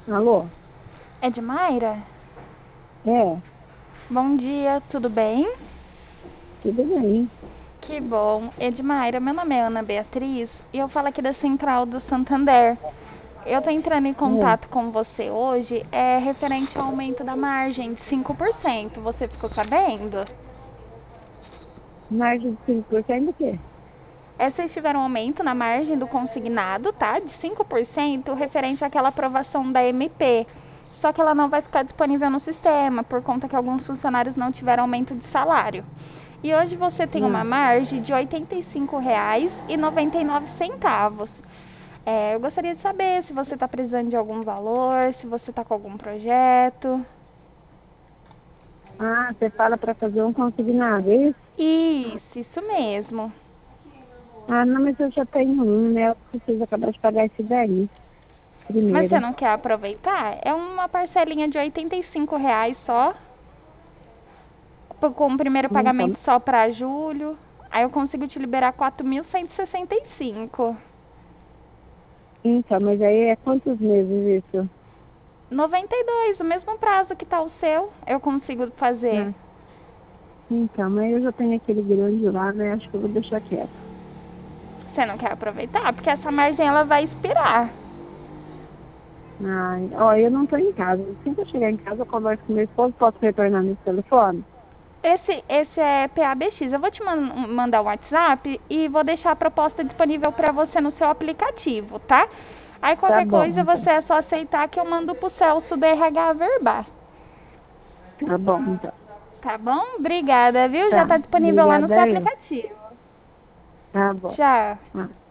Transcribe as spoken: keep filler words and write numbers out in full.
Alô? É de Mayra? É, Bom dia, tudo bem? tudo bem. Que bom. Edmaira, meu nome é Ana Beatriz e eu falo aqui da Central do Santander. Eu tô entrando em É. contato com você hoje, é referente ao aumento da margem de cinco por cento. Você ficou sabendo? Margem de cinco por cento do quê? É, vocês tiveram um aumento na margem do consignado, tá? De cinco por cento referente àquela aprovação da M P. Só que ela não vai ficar disponível no sistema, por conta que alguns funcionários não tiveram aumento de salário. E hoje você tem uma Ah, margem de R$ oitenta e cinco reais e noventa e nove centavos. É, eu gostaria de saber se você está precisando de algum valor, se você está com algum projeto. ah, você fala para fazer um consignado, é isso? Isso, isso mesmo. Ah, não, mas eu já tenho um, né? Eu preciso acabar de pagar esse daí Mas você primeiro. não quer aproveitar? É uma parcelinha de R$ oitenta e cinco reais só, com o primeiro Então, pagamento só para julho. Aí eu consigo te liberar quatro mil cento e sessenta e cinco. então, mas aí é quantos meses isso? noventa e dois, o mesmo prazo que tá o seu, eu consigo fazer. Ah, então, mas eu já tenho aquele grande lá, né? Acho que eu vou deixar quieto. Você não quer aproveitar? Porque essa margem ela vai expirar. Ai, ó, eu não tô em casa. Assim que eu chegar em casa, eu converso com meu esposo, posso retornar nesse telefone? Esse, esse é P A B X. Eu vou te man- mandar o WhatsApp e vou deixar a proposta disponível para você no seu aplicativo, tá? Aí Tá qualquer bom, coisa então. você é só aceitar que eu mando pro Celso do R H Verbar. Tá bom, então. Tá bom? Obrigada, viu? Já Tá. tá disponível lá no Obrigada seu aí. aplicativo. Tá bom. Tchau. Ah.